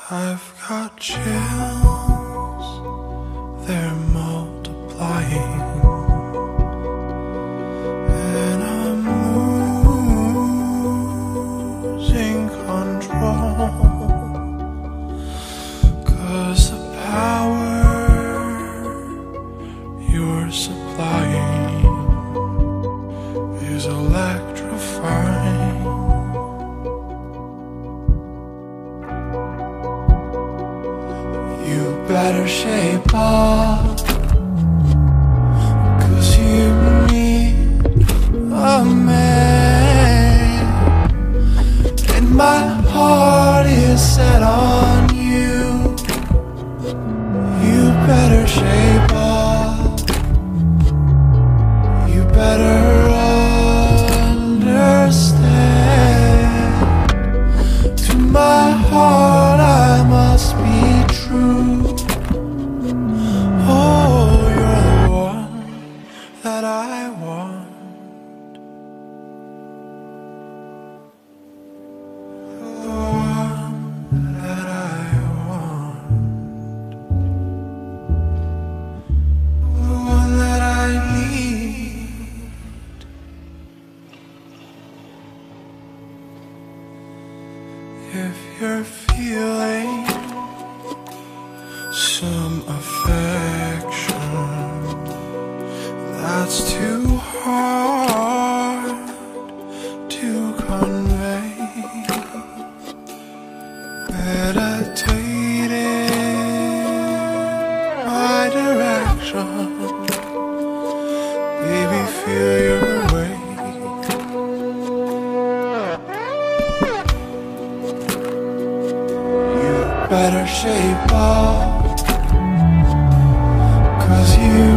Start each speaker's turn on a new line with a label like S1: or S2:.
S1: I've got chills, they're multiplying, and I'm losing control, 'cause the power you're supplying is electrifying. You better shape up, 'cause you need a man, and my heart is set on you. You better shape up, you better understand. To my heart I must be true. Oh, you're the one that I want. The one that I want. The one that I need. If you're feeling some affection that's too hard to convey, meditate in my direction, baby, feel your way. You better shape up, 'cause you